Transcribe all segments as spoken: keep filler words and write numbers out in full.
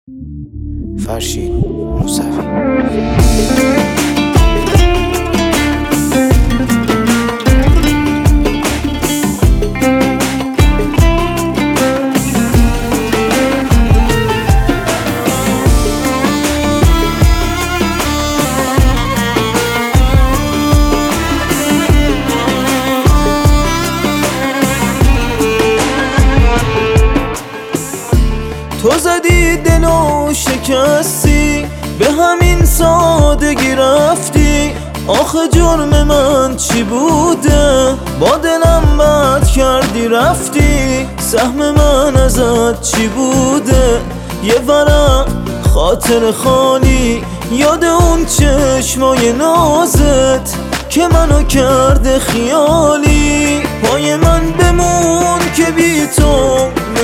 فرشید موسوی. تو زدی دلو شکستی، به همین سادگی رفتی. آخه جرم من چی بوده؟ با دلم بد کردی رفتی. سهم من ازت چی بوده؟ یه ورق خاطر خالی، یاد اون چشمای نازت که منو کرده خیالی. پای من بمون که بی تو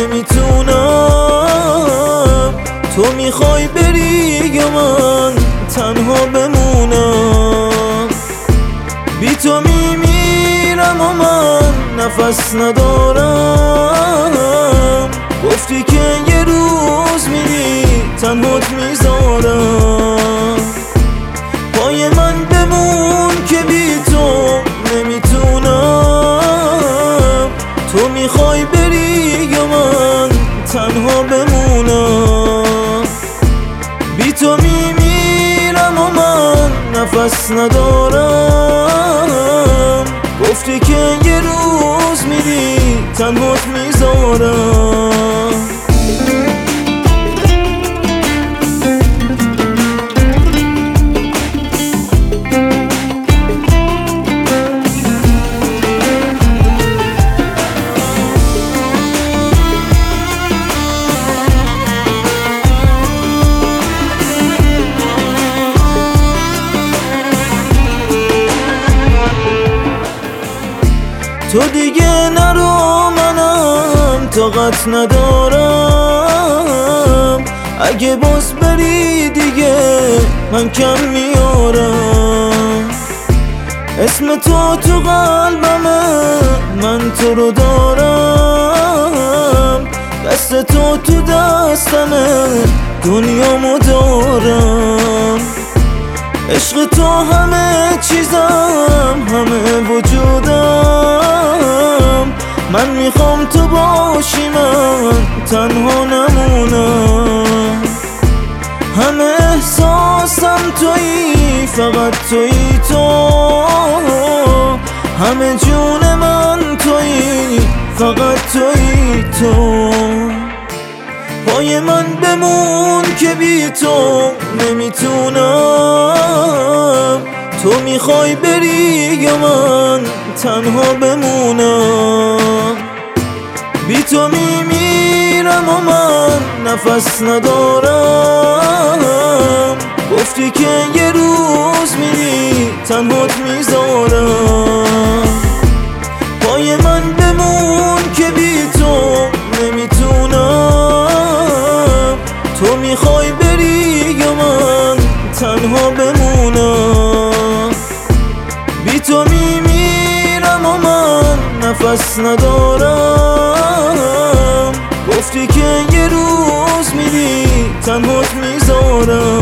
نمیتونم. تو میخوای بری یا من تنها بمونم؟ بی تو میمیرم و من نفس ندارم. گفتی که یه روز میری تنهات میذارم. پای من بمون که بی تو نمیتونم. تو میخوای بری یا من تنها بمونم؟ بی تو میمیرم و من نفس ندارم. گفتی که یه روز میری تنهات میذارم. تو دیگه نرو، منم طاقت ندارم. اگه باز بری دیگه من کم میارم. اسم تو تو قلبمه، من تو رو دارم. دست تو تو دستمه، دنیامو دارم. عشق تو همه چیزم، همه وجودم. من میخوام تو باشی، من تنها نمونم. همه احساسم تویی، فقط تویی تو. همه جون من تویی، فقط تویی تو. پای من بمون که بی تو نمیتونم. تو میخوای بری یا من تنها بمونم؟ بی تو میمیرم و من نفس ندارم. گفتی که یه روز میری تنهات میذارم. پای من بمون که بی تو نمیتونم. تو میخوای بری یا من تنها بمونم؟ بی تو میمیرم و من نفس ندارم. گفتی که یه روز میری تنهات میذارم.